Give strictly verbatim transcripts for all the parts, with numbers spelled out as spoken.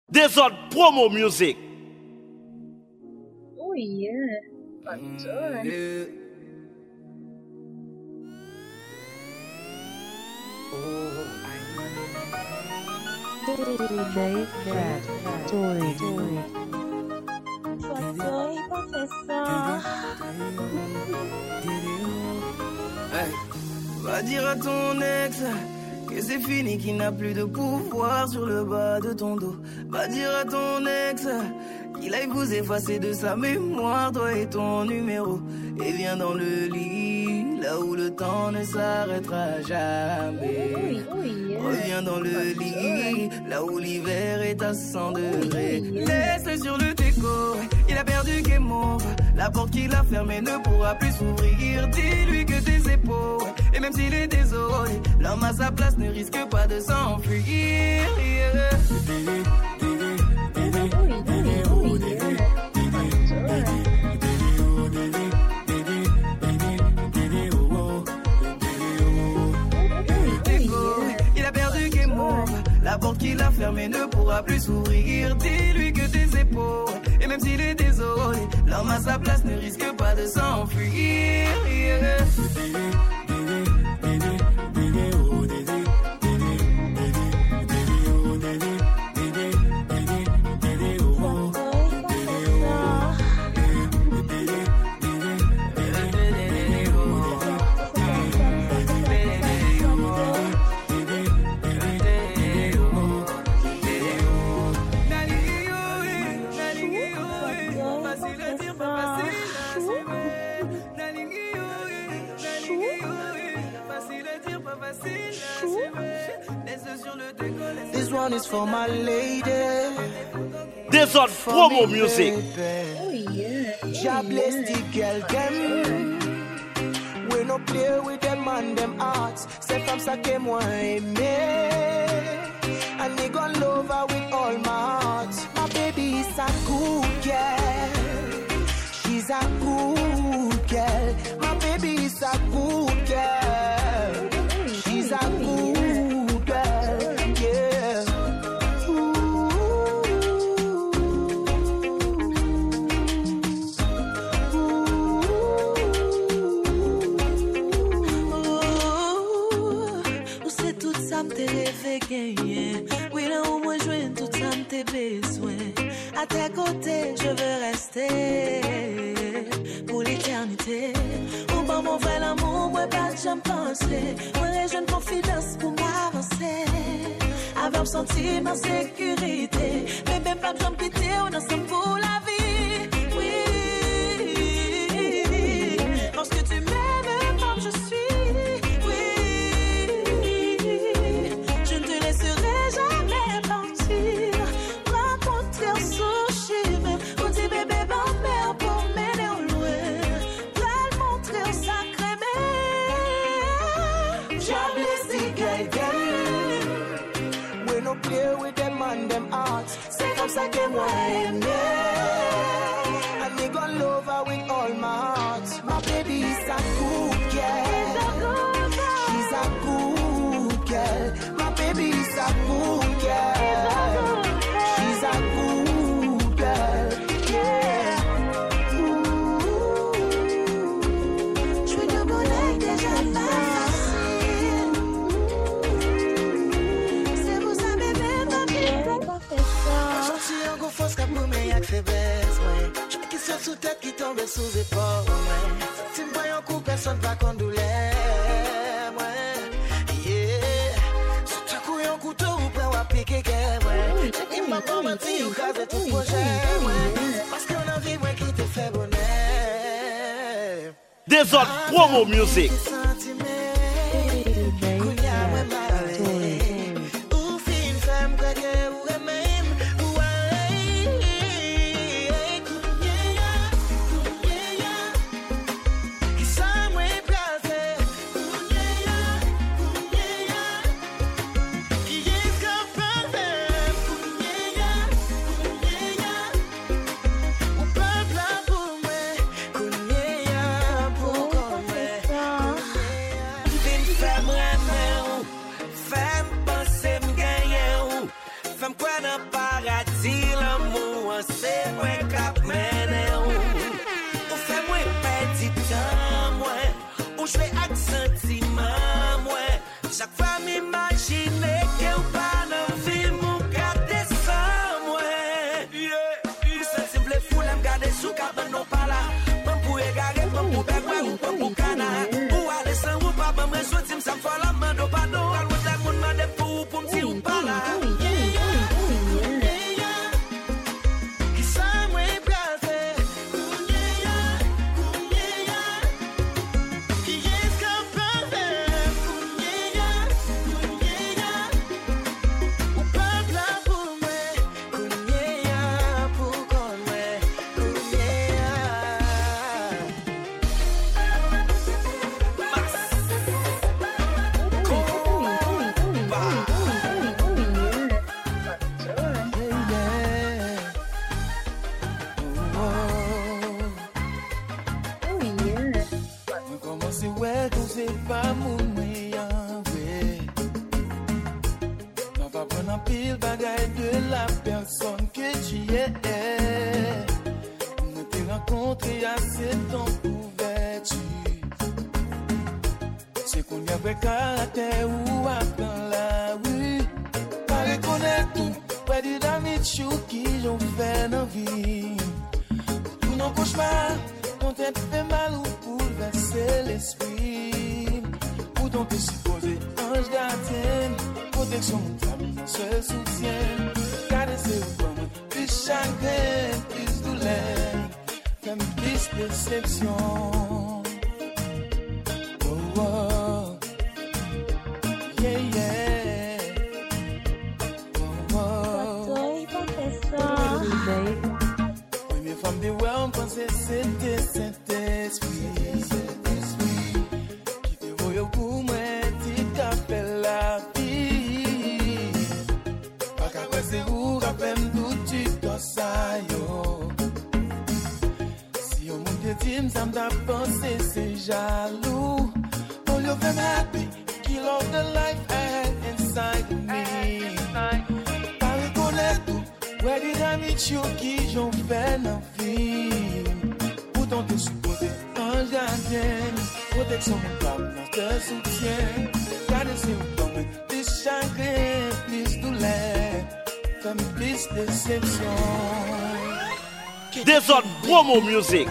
Desert Promo Music. Oh yeah, fun time. Dave Cat, Toy, Toy. Toi, il pas fait ça. Hey, va dire à ton ex que c'est fini, qu'il n'a plus de pouvoir sur le bas de ton dos. Va dire à ton ex qu'il aille vous effacer de sa mémoire, toi et ton numéro. Et viens dans le lit, là où le temps ne s'arrêtera jamais. Oui, oui, yeah. Reviens dans le lit, là où l'hiver est à cent degrés. Laisse-le sur le déco, il a perdu qu'est mort. La porte qu'il a fermée ne pourra plus s'ouvrir. Dis-lui que tes épaules, et même s'il est désolé, l'homme à sa place ne risque pas de s'enfuir. Yeah. Il a perdu qu'est mort. La porte qu'il a fermée ne pourra plus s'ouvrir. Dis-lui que tes épaules, et même s'il est désolé, l'homme à sa place ne risque pas de s'enfuir. Yeah. This one is for my lady. Desert Promo Music. Oh yeah. God bless the girl them. We no play with them and them hearts. Say from sake moi aimer. And me gon' love her with all my heart. My baby is a good girl. She's a good girl. My baby is a good girl. She's a good girl. Yeah. Ooh. Ou c'est tout ça m'te rêvé gagner. Oui là où moi joindre tout ça m'te besoin. À tes côtés je veux rester pour l'éternité. Ou bon mon vrai l'amour, moi pas jamais pensé. Moi les jeunes confidence pour m'avancer. Avoir senti ma sécurité. Mais même pas besoin de quitter, on ensemble pour la vie. Oui, parce que tu m'aimes comme je suis. Oui, je ne te laisserai jamais partir. Rencontrer sushi, ou dit bébé bambère pour m'aider au loin. Va le montrer au sacré mais. God bless the girl them. We no play with them and them hearts. C'est comme ça que moi aime. And me gon' love her with all my heart. My baby is a good girl. She's a good girl. My baby is a good girl. She's a good girl. Yeah. Ooh. Jouer de bonheur déjà facile. C'est pour ça bébé ma vie. Pas fait ça. Gentil en gros force comme mais y'a que faiblesse, ouais. J'ai qui sont sous tête qui tombent sous épaule, ouais. Si me voyons coup, personne va qu'on douleur, ouais. Yeah. Si tu couilles un couteau ou pas, ou à piquer, ouais. J'ai qui m'a pas menti, ou casé tout projet, ouais. Parce qu'on a vie, moi, qui te fait bonheur. Desert Promo Music. Pour c'est moi qui mène ou fait moi petit temps moi ou je fais accent sentiment moi chaque fois m'imaginer que ou pas dans vie mon garder sans moi yeah senti vle fou l'aime garder sous cabane non pas là pas pour égarer pas pour perdre ou pas pour cana ou aller sans ou pas me ressortir ça me fait la main do pas do quand le monde m'a pour pour me dire ou pas là Desert Promo Music.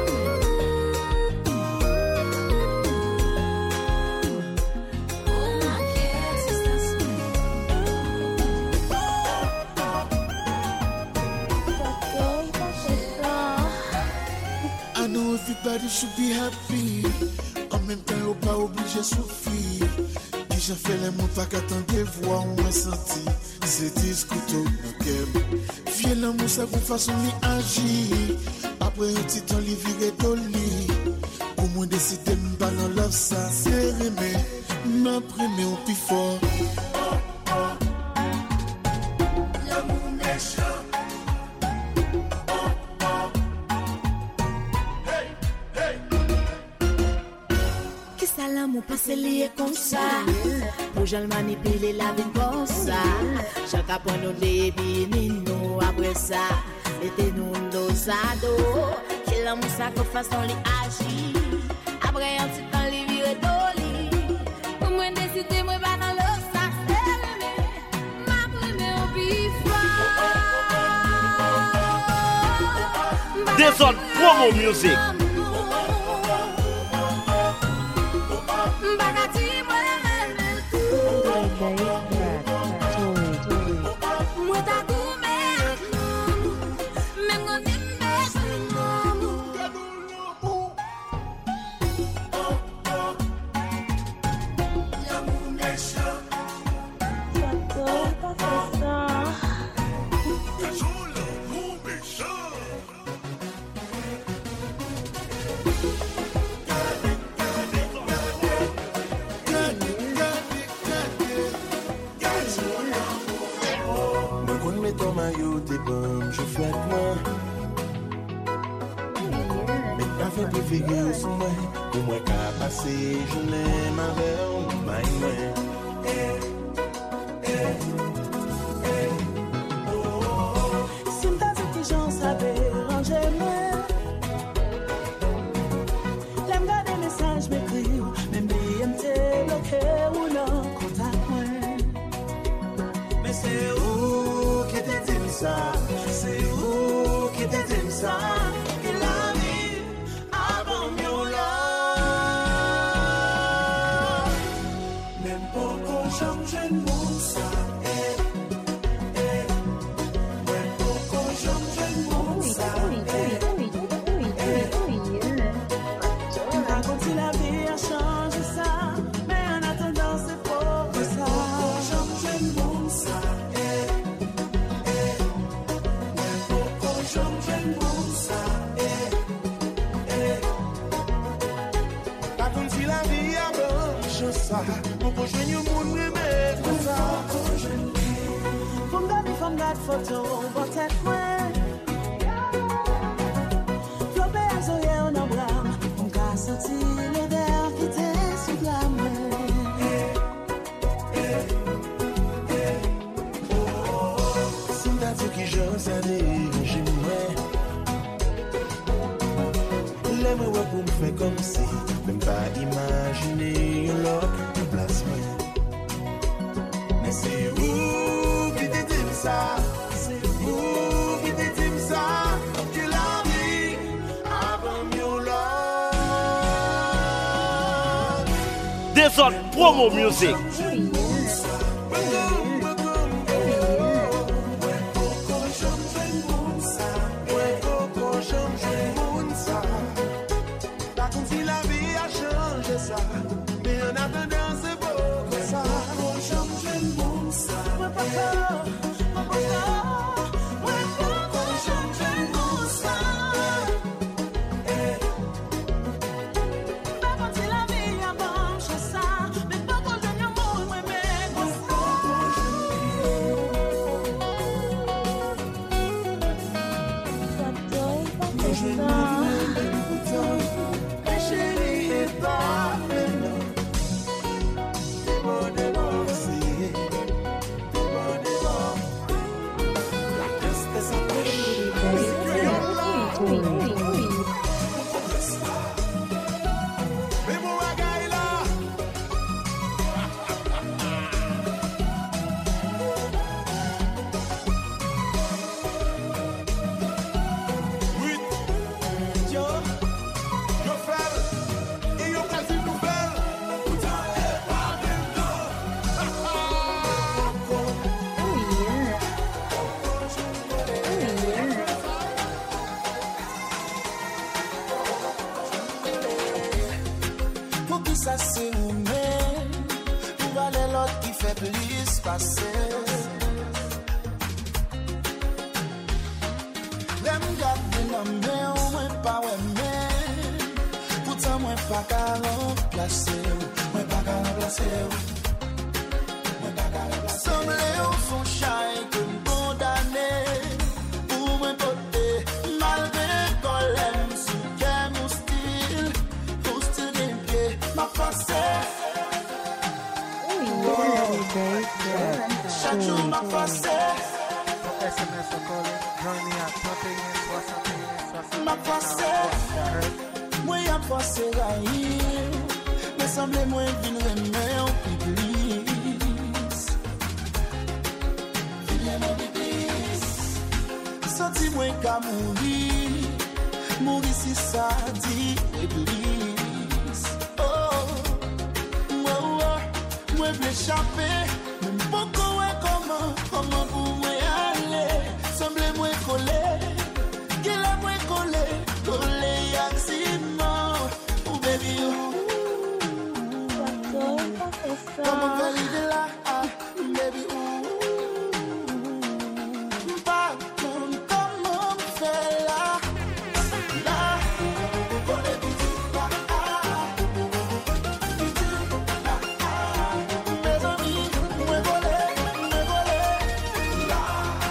Oh Everybody should be happy. En même temps, on pas obligé de souffrir. Déjà fait les mots pas qu'attendre voir on m'a senti. C'est discuto nous qu'aime. Viens l'amour ça qu'on façon ni agir. Après un petit temps li viré doli. Pour moi décider m'pas dans love ça. C'est aimé, m'imprimer au plus fort. L'amour méchant. L'amour passe lié comme ça. Pour je le manipuler la vie comme ça. Chacun pour nous débit, nous après ça. Mettez-nous dos à dos. Que l'amour ça qu'on façon li agir. Après un petit temps li vire doli. Pour moi décider moi pas dans l'eau ça. C'est ma première au bifort. This on promo music. Je flatte moi. Mais pas fait plus figure sur moi. Pour moi qu'à passer, je n'aime avec moi. Si m'ta dit que j'en savais ranger moi. L'aime garder message m'écrit. Même bien m'te bloqué ou non contact moi. Mais c'est où qui te dit ça? C'est où qui te dit ça? Que la vie avant mieux là. Même pas qu'on change de monde ça. Même pas qu'on change de monde ça. Raconte la vie a changé ça. Mais en attendant c'est pas ça. Change de monde ça. From that, from that photo, but at when Flopé à zoé en emblème, on a senti l'odeur qui était sous la main. Si m'ta dit qui j'en savais, j'aimerais. L'aime ouais pour me faire comme si, même pas imaginer l'autre place. Mais c'est où qui te dit ça? C'est où qui te dit ça? Que la vie avant mieux là. This on promo music. Mais en attendant c'est beau que ça. On change le monde ça. Ouais papa, ouais papa, ouais papa, on change le monde ça. Pas quand la vie a marché ça, mais pas quand je ne mourrai mais comme ça. l'autre qui fait plus passer. L'aime garder dans mes ou moins pas aimer. Pourtant moi pas qu'à remplacer. Moi pas qu'à remplacer. Moi pas qu'à remplacer. Semblé au fond chai que condamné. Pour moi porter malgré qu'on l'aime. Si qu'elle mon style. Pour style des pieds. Ma force. Chaque jour ma force. S M S ou calling, join me at trente et un soixante et un soixante. Ma force, moi y'a forcé à ir, mais semble moi vine remet en piblis. Vine mon piblis. Senti moi qu'à mourir, mourir si ça dit iblis. Oh, moi moi, moi veux échapper, même pas comment, comment pour moi aller. Semble moi collé, qu'elle a moi collé, collé accident. Oh baby, comment valider là, baby, pas comment faire là, là, collé petit là, mes amis, moi collé, moi collé là.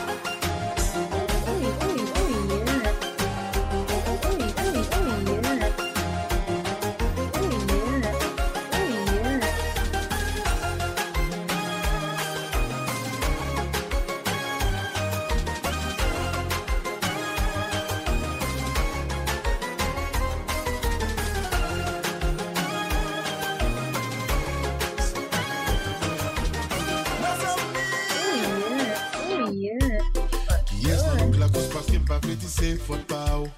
Yes, nan nou la cause parce que m'pa fait c'est faute pas ou.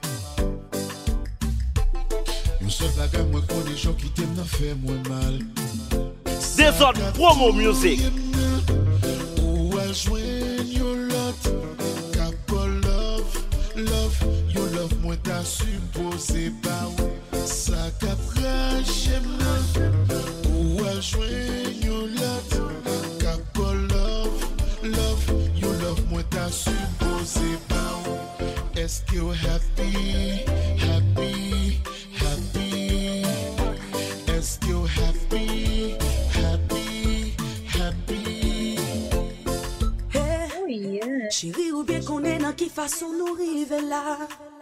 Yon seul bagay moi connais gens qui t'aiment nan fait moi mal. Desert Promo Music. Ou a joindre yon lot. Couple love, love, yon love moi ta supposé pas ou. Ça caprache m'na. Ou a joindre yon lot. Couple love, love, yon love moi ta supposé pas ou. Est-ce que you happy, happy, happy? Est-ce que you happy, happy, happy? Oh yeah. Chérie, ou bien qu'on est dans qui façon nous rive là.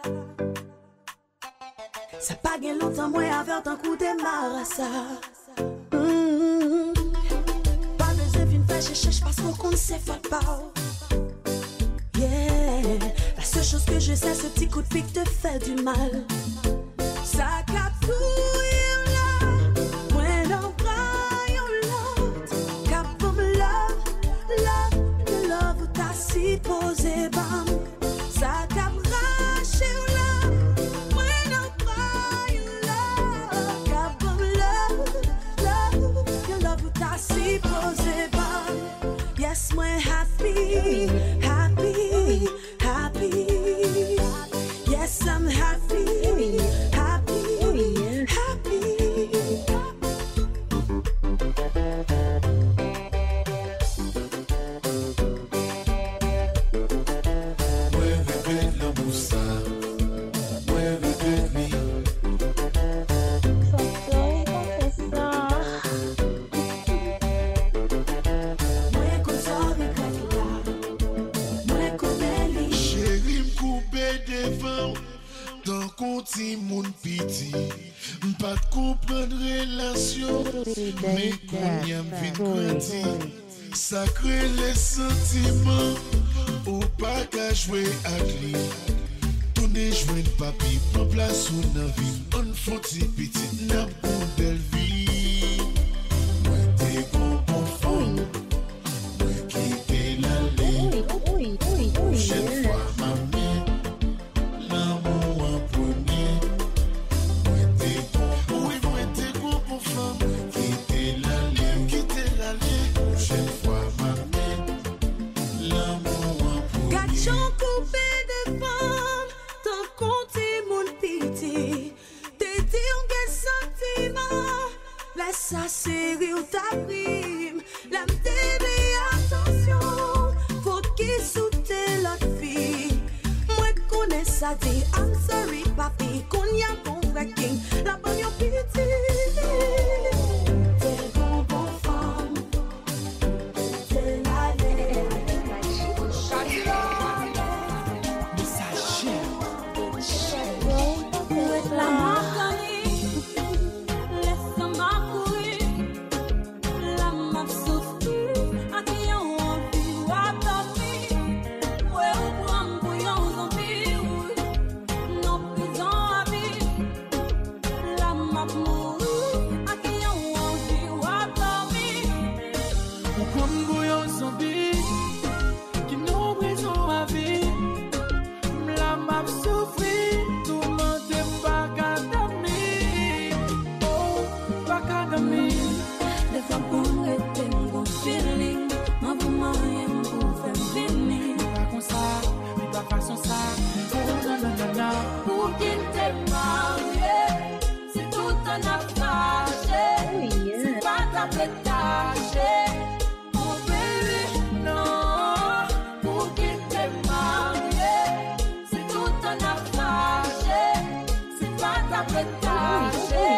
Ça pas gain longtemps, moi avec un coup de marassa. Mm. Pas besoin d'une fâche, cherche parce qu'on ne sait pas. Yeah. La seule chose que je sais, ce petit coup de pique te fait du mal. Ça capouille là. Moi non bras l'autre. Cap pour me love, love, the love où t'as si posé bam. Ça cap raché là. Moi non bras l'autre. Cap pour me love, love, the love où t'as si posé bam. Yes, moi happy, happy, happy. Yes, I'm happy, happy, happy. Moi répète l'amour ça. Moi répète mi. Moi qu'on s'en regrette là. Moi qu'on est li. Chérie m'coupé devant. Dans conti mon piti. M'pas de comprendre relation. Mais qu'on y a vite grandi. Ça crée les sentiments. Ou pas qu'à jouer à lui. Tourner jouer de papi. Prends place ou nan vie. On faut ti petit. N'a pour belle vie. Moi t'es bon bon fond. Moi qui t'es l'allée. Prochaine fois ma mère. L'amour en premier. Moi t'es bon. Oui, moi t'es bon bon fond. Qui t'es l'allée. Qui t'es l'allée. Prochaine fois ma mère. L'amour en premier. Gachon coupé de femme, tant qu'on t'y mon piti. T'es dit on gagne sentiment, laisse ça serrer ou ta prime. La m'débé attention, faut qu'il soute l'autre fille. Moi connais ça dit, I'm sorry papi, qu'on y a bon wrecking, la bonne yo piti. T'es bon bon femme, t'es la lait. La macani, laisse-moi courir. La m'a souffri, à qui on envie ou à dormir. Ouais, ou prend bouillon zombie. Non, prison à vie. La m'a mouru, à qui on envie ou à dormir. Ou prend bouillon zombie. Qui non prison à vie. La m'a souffri. Des fois qu'on était bon feeling, ma maman aime pour faire fini. Pas comme ça, mais pas façon ça. Oh non non non non. Pour qu'il t'ait marié, c'est tout un affaire. C'est pas ta pétage. Oh baby, non. Pour qu'il t'ait marié, c'est tout un affaire. C'est pas ta pétage.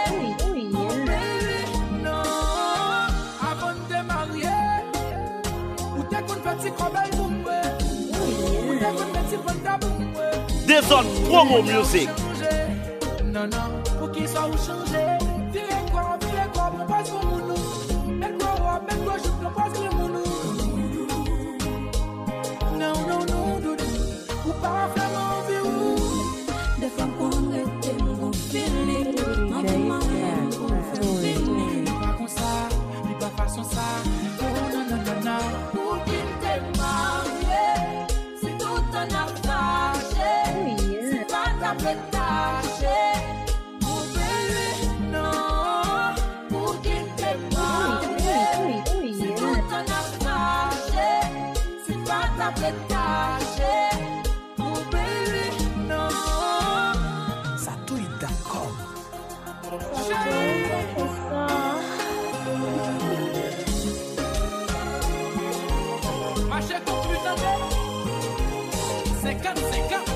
Des autres promo music. Non, non, pour qu'il soit changé. Viens quoi, viens quoi, on passe au mounou. Mets quoi, mets quoi, je te passe le mounou. Non, non, non, doudou. Ou pas faire mon vie. Des fois qu'on était bon feeling, ma maman aime pour faire fini. Pas comme ça, mais pas façon ça. Oh non, non, non, non. Pour qu'il t'ait marié, c'est tout un affaire. C'est pas ta pétage. Mon bébé, non. Pour qu'il t'ait marié, c'est tout un affaire. C'est pas ta pétage. Mon bébé, non. Ça tout est d'accord. Marchez comme putain de cinquante, cinquante.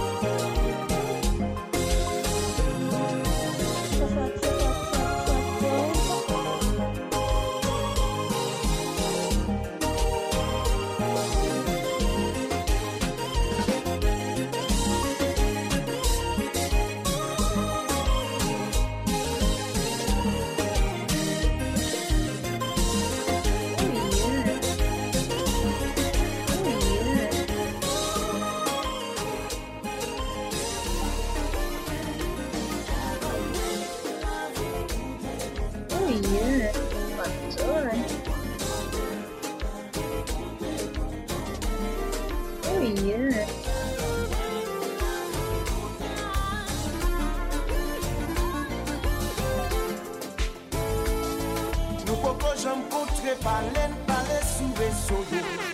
Nous popo j'aime contrer palen palais sous vaisseau.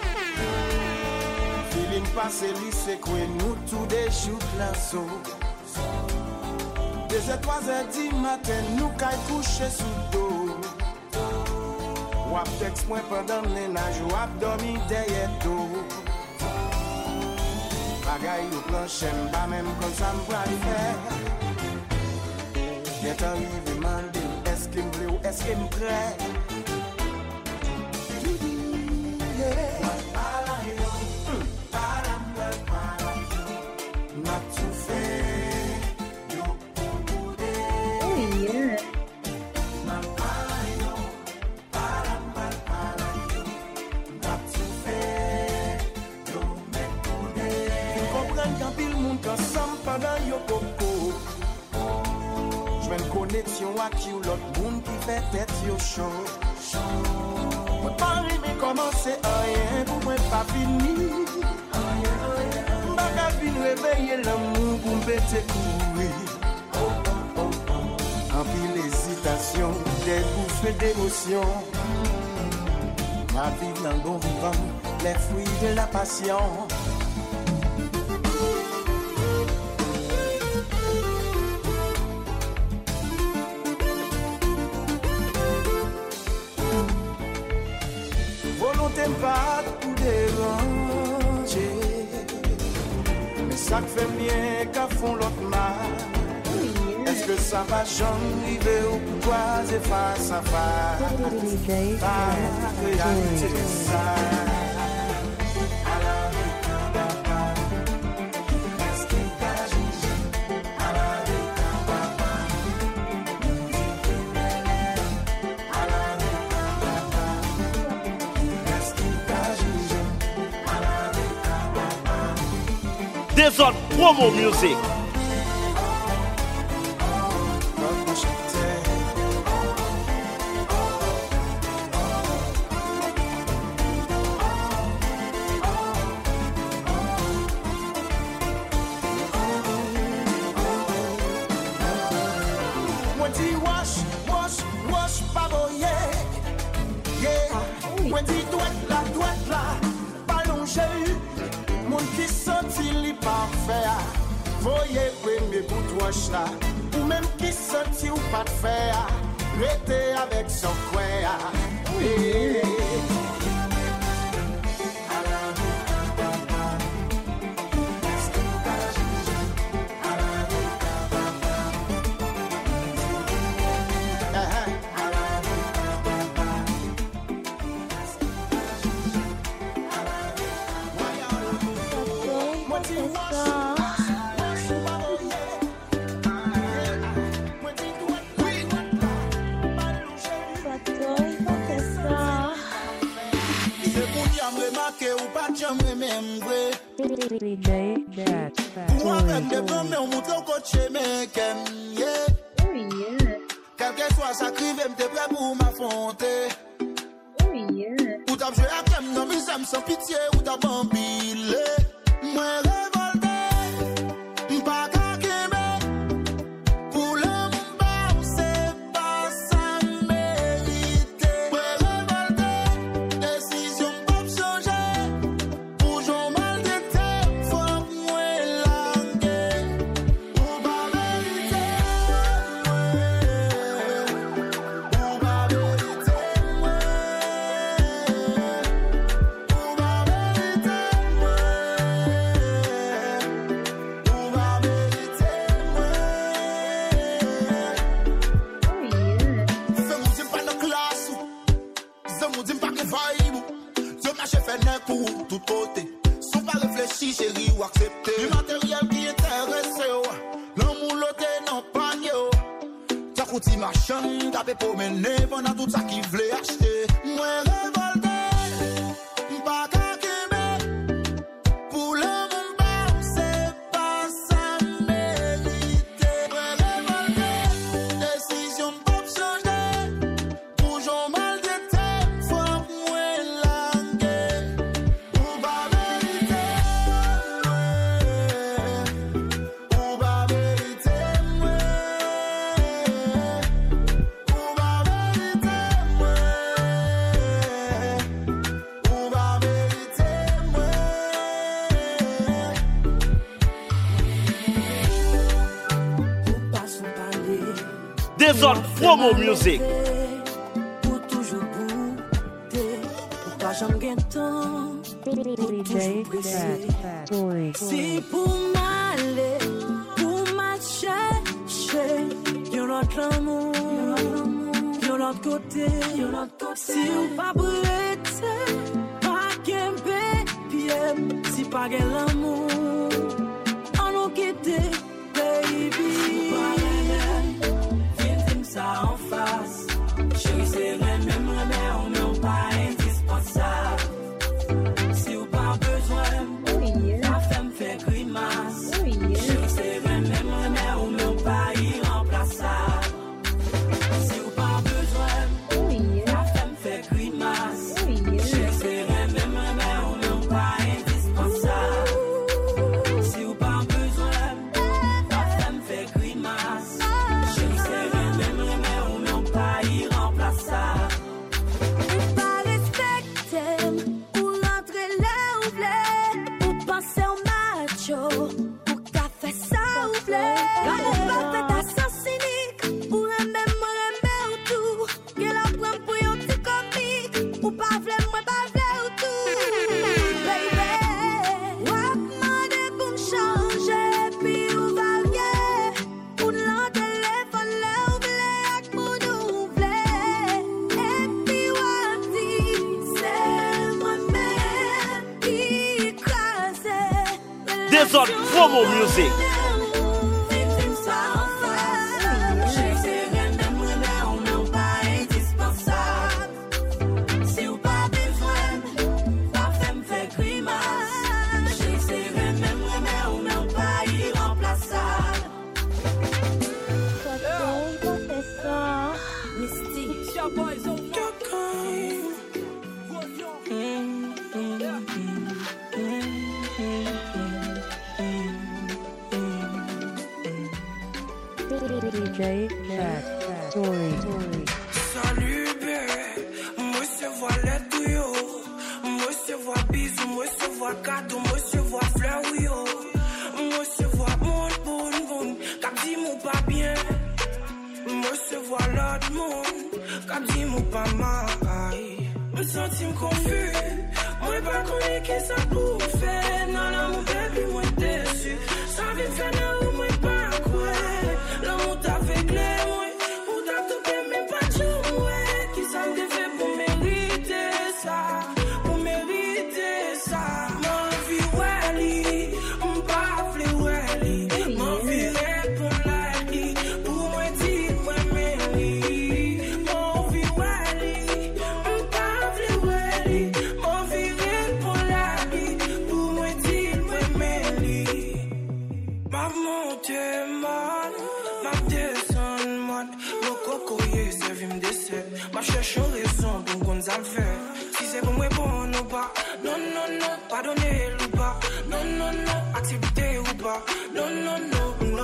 Feeling passé lycée quoi nous tous des jours l'assaut. Des trois heures du matin nous caille coucher sous dos. Wap texte moi pendant le ménage wap dormi derrière dos. Bagaille au plancher pas même comme ça m'va faire. Viens arrivé mandé est-ce qu'il me plaît ou est-ce qu'il me plaît? Connexion avec you, l'autre monde qui fait tête yo chaud. Moi pas arriver commencer rien pour moi pas fini. M'pas fin réveiller l'amour pour me péter courir. En pile hésitation, des bouffées d'émotion. Ma vie dans le bon vivant, les fruits de la passion. t'aime pas pour déranger. Mais ça fait bien qu'à fond l'autre mal. Est-ce que ça va j'arriver au pouvoir et face à face? Pas réalité ça. Desert Promo Music. When he wash, wash, wash, pavo, yeah, yeah. When he doit la, doit la, ballon j'ai mon qui senti li parfait. Voyez premier bout de wash là, ou même qui senti ou pas de faire. Restez avec son coin, yeah. Quel que soit sa crive, m'te prêt pour m'affronter. Ou t'as joué à crème, non, mais j'aime sans pitié, ou t'as bambilé. Moi, révolté, m'pas qu'à qu'aimer. Pour l'homme, c'est pas ça mérité. Moi, révolté, décision pas changer. Pour j'en mal de tête, faut moi languer. Ou pas vérité, ou pas vérité, ou pas vérité, ou pas vérité. Fais mon dis pas de classe, fais mon dis pas que vibe. Dieu m'a chef fait n'est pour tout côté. Sans pas réfléchir, chérie, ou accepter. Du matériel qui intéresse, l'amour l'autre non pas yo. T'as coûté machin, t'as fait pour mener pendant tout ça qui voulait acheter. Moi révolté, m'pas qu'à qu'aimer. Pour l'homme, c'est pas ça mérité. Moi révolté, décision pas changer. Pour j'en mal de tête, faut moi languer. Ou pas vérité, ou pas vérité, ou pas vérité, ou pas vérité. Desert Promo Music. Pour toujours bouder, pour pas jamais gagner temps, pour toujours presser. Si pour m'aller, pour m'a chercher, y'en a autre amour, y'en a autre côté, si ou pas prêté, pas qu'un pied, si pas gain l'amour, on nous quitte, baby. Ça en face, chérie, c'est rien, même remède, on n'est pas indispensable. Si ou pas besoin, la femme fait grimace. Chérie, c'est rien, même remède, on n'est pas irremplaçable. Si ou pas besoin, la femme fait grimace. Chérie, c'est rien, même remède, on n'est pas indispensable. Si ou pas besoin, la femme fait grimace. Chérie, c'est rien, même remède, on n'est pas irremplaçable. Desert Promo Music. D J Jack Tory. Salut bébé, moi se vois les tuyaux, moi se vois bisous, moi se vois cadeau, moi se vois fleurs oui yo, moi se vois monde bon bon, cap dit mon pas bien, moi se vois l'autre monde, cap dit mon pas mal, me sentis confus, moi pas connais qui ça pour faire, non non mon bébé moi déçu, ça vient faire non moi pas quoi. L'amour t'a fait clair, ouais. Ou t'as topé, même pas de jour, ouais. Qui ça me fait pour mériter ça? Pour mériter ça. Ma vie, ouais, m'bafle, ouais. Ma vie, répond, là, pour moi, dire, ouais, mais, ma vie, ouais, m'bafle, ouais. Ma vie, répond, là, pour moi, dire, ouais, mais, maman, t'es mal. Ma descend, man, le cocoyer, c'est vim décès. Ma cherche raison pour qu'on s'en fait. Si c'est pour moi bon ou pas, non, non, non, pardonnez ou pas, non, non, non, acceptez ou pas, non, non, non, non.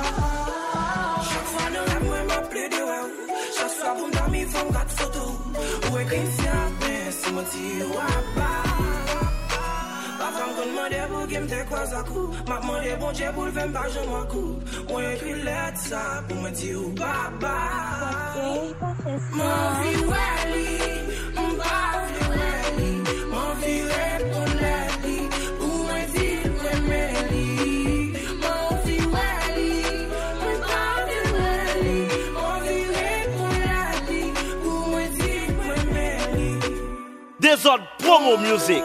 Chaque fois, dans la moi, m'appelait de ouais, chaque soir, pour m'dormir, faut m'garde photo. Ou écrire si à peine, si m'en tire ou à pas. Papa me demande pour qu'il me dé quoi ça coûte. M'a demandé bon Dieu pour le faire m'pas je m'en coupe. Moi écrit lettre ça pour me dire ou baba. Mon vie wali, m'bafle wali. Mon vie répond lali, pour me dire ouais meli. Mon vie wali, m'bafle wali. Mon vie répond lali, pour me dire ouais meli. Desert Promo Music.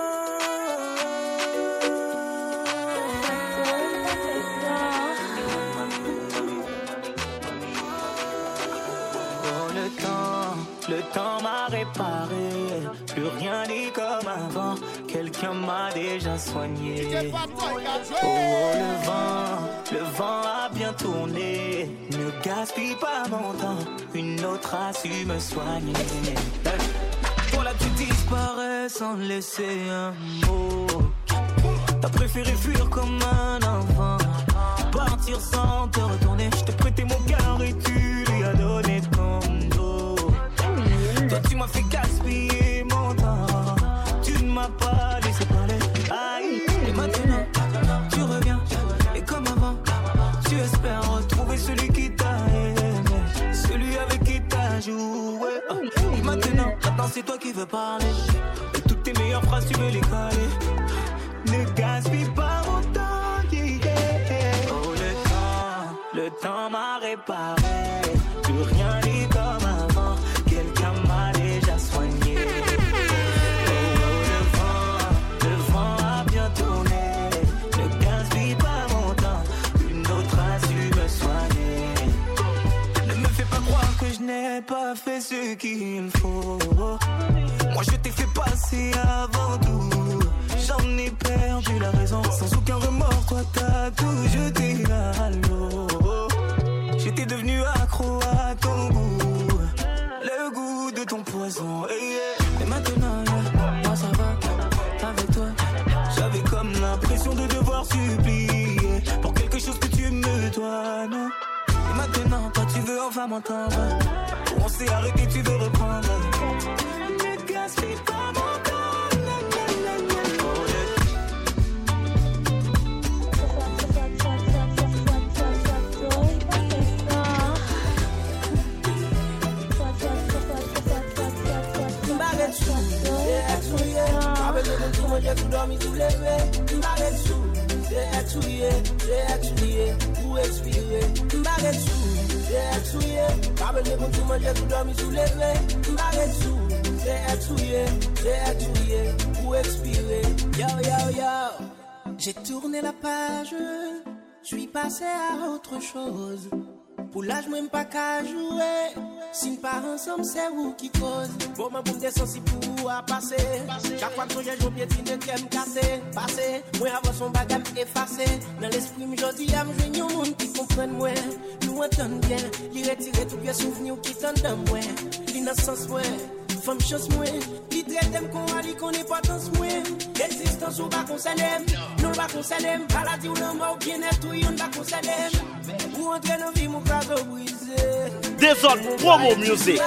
Le temps m'a réparé, plus rien n'est comme avant. Quelqu'un m'a déjà soigné. Oh, le vent, le vent a bien tourné. Ne gaspille pas mon temps, une autre a su me soigner. Voilà, tu disparais sans laisser un mot. T'as préféré fuir comme un enfant, partir sans te retourner. Je t'ai prêté mon cœur et tu lui as donné ton dos. Toi tu m'as fait gaspiller mon temps, tu ne m'as pas laissé parler. Aïe. Et maintenant tu reviens, et comme avant tu espères retrouver celui qui t'a aimé, celui avec qui t'as joué. Et maintenant, maintenant c'est toi qui veux parler, et toutes tes meilleures phrases tu veux les coller. Ne gaspille pas mon temps, yeah, yeah. Oh le temps, le temps m'a réparé, plus rien n'est comme avant. Quelqu'un m'a déjà soigné. Oh, le vent, le vent a bien tourné. Ne gaspille pas mon temps, une autre a su me soigner. Ne me fais pas croire que je n'ai pas fait ce qu'il faut. Moi je t'ai fait passer avant tout. J'en ai perdu la raison, sans aucun remords, toi t'as tout jeté à l'eau. J'étais devenu accro à ton goût, le goût de ton poison. Hey, yeah. Et maintenant, yeah, moi ça va, avec toi. J'avais comme l'impression de devoir supplier pour quelque chose que tu me dois, non. Et maintenant, toi tu veux enfin m'entendre. On s'est arrêté, tu veux reprendre. Ne gaspille pas mon temps. J'ai tout dormi sous les vets, m'arrête sous, j'ai essuyé, j'ai essuyé, pour expirer, m'arrête sous, j'ai essuyé, pas besoin de tout manger, tout dormi sous les vets, m'arrête sous, j'ai essuyé, j'ai essuyé, pour expirer, yo yo yo, J'ai tourné la page, je suis passé à autre chose. Pour l'âge, même pas qu'à jouer. Si nous pas ensemble, c'est vous qui cause. Bon, ma boum descend si pour à passer. Chaque fois que j'ai joué, j'ai dit de qu'elle me casser. Passer, moi avant son bagage effacé. Dans l'esprit, je dis à me joindre un monde qui comprenne moi. Nous entendons bien, lui retirer tout bien souvenir qui t'entendent dans moi. L'innocence, moi. Femme chance moi, li traite qu'on a dit qu'on n'est pas dans ce moi. Existence ou pas concerné, nous pas concerné. Maladie ou non mort, bien-être ou yon pas concerné. Ou entrer dans vie mon cadeau brisé. Desert Promo Music.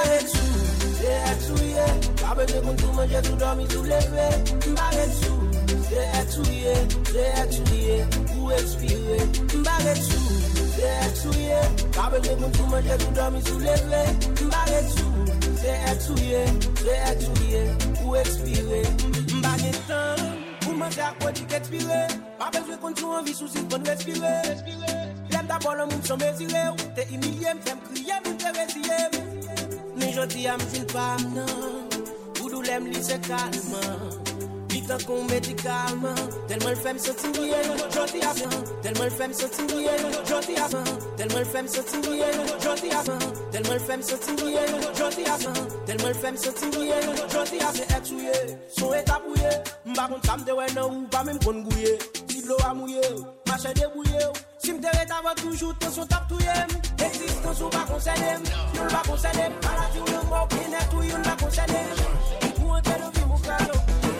Pas besoin qu'on tout manger, tout dormir, tout lever. M'barre dessous, c'est étudié, c'est étudié, ou expirer. M'barre dessous, c'est étudié. Pas besoin qu'on tout manger, tout dormir, tout lever. M'barre dessous. C'est étudié, c'est étudié, ou expirer. M'bagé temps, pour manger à quoi tu qu'expirer. Pas besoin qu'on soit en vie sous une bonne respirer. L'aime d'abord le monde sans mesurer. T'es humilié, m'fais m'crier, m'fais résier. Mais je dis à m'june pas, non. Pour nous l'aime, li c'est calme. Tant qu'on médicalement, tellement le fait me sentir bien, je dis avant, tellement le fait me sentir bien, je dis avant, tellement le fait me sentir bien, je dis avant, tellement le fait me sentir bien, je dis avant, tellement le fait me sentir bien, je dis avant, c'est étudié, son état bouillé, m'ba contre ça m'de ouais non ou pas même qu'on gouiller, si l'eau a mouillé, marché débouillé, si m'te rete avant toujours ton son tap touillé, existence ou pas concerné, nous pas concerné, maladie ou non mort, bien-être ou yon pas concerné, ou entrer le vie mon cadeau.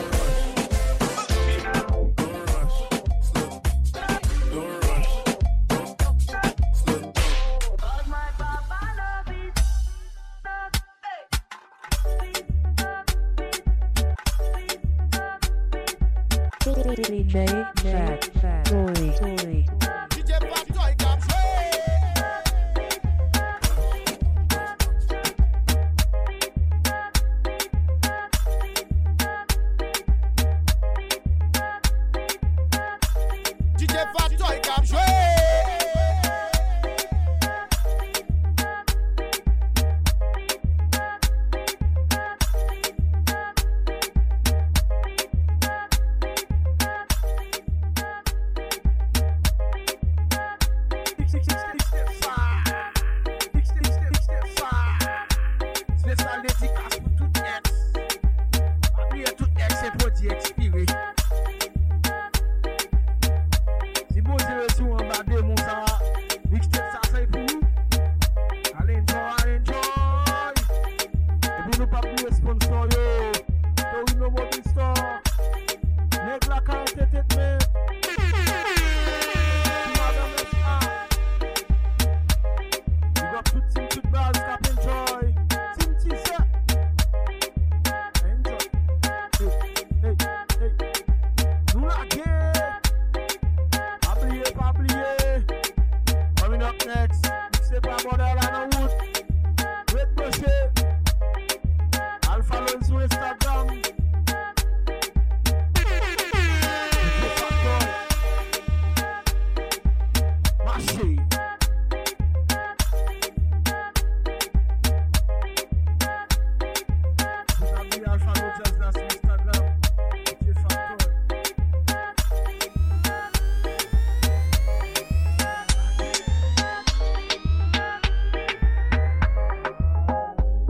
D J Fat Fat Toy Toy. D J Fat Toy got D J Fat Toy got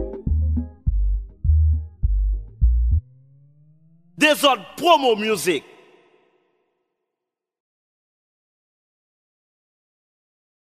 Desert Promo Music.